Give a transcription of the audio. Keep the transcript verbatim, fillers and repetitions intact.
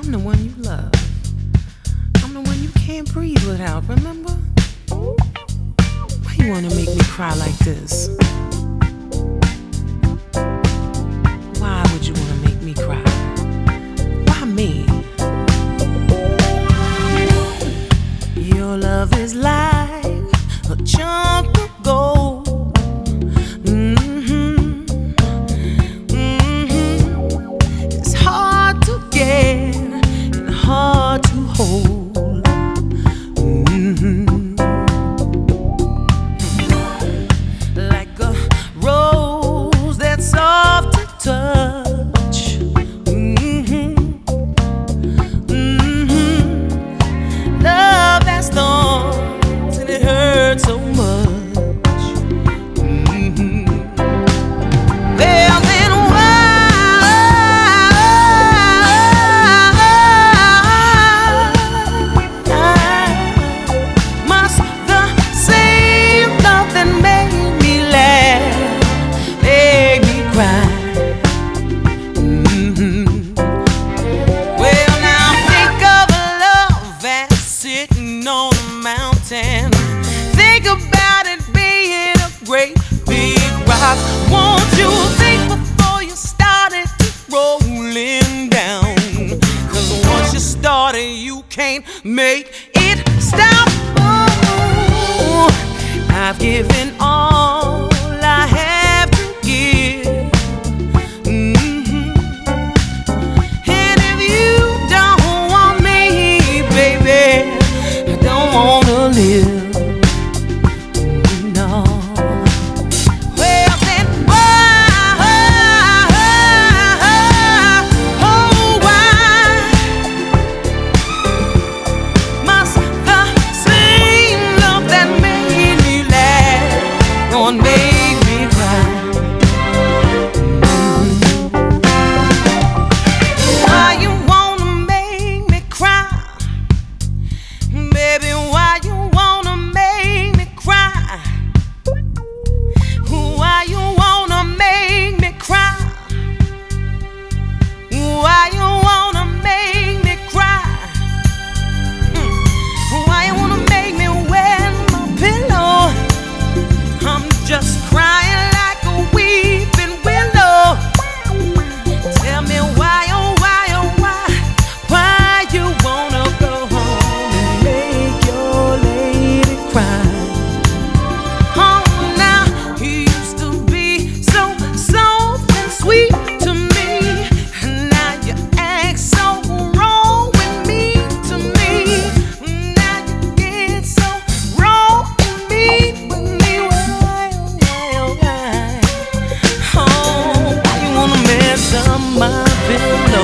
I'm the one you love. I'm the one you can't breathe without, remember? Why you wanna make me cry like this? Why would you wanna make me cry? Why me? Your love is like a chunk of gold. Mm-hmm. Mm-hmm. It's hard to get and hard to hold. Mm-hmm. Like a rose that's soft to touch. Mm-hmm. Mm-hmm. Love that's thorns and it hurts so much. Mm-hmm. Well, then why must the same love that made me laugh make me cry? Mm-hmm. Well, now think of a love that's sitting on a mountain. Think about it being a great big rock. Won't you think before you started rolling down? 'Cause once you started, you can't make it stop. Oh, I've given all I have to give. Mm-hmm. And if you don't want me, baby, I don't wanna live. No. Well, then why, oh, why must the same love that made me laugh gonna make me cry? Why you wanna make me cry? Baby, why you wanna make me cry? Why you wanna make me cry? Why you wanna make me cry? Mm. Why you wanna make me wet my pillow? I'm just crying like a weeping willow. Tell me why, oh why, oh why, why you wanna go home and make your lady cry? Oh, now you used to be so soft and sweet to me, and now you act so wrong with me, to me. Now you get so wrong and mean with me. Why, oh why, oh why? Oh, why you wanna mess up my pillow?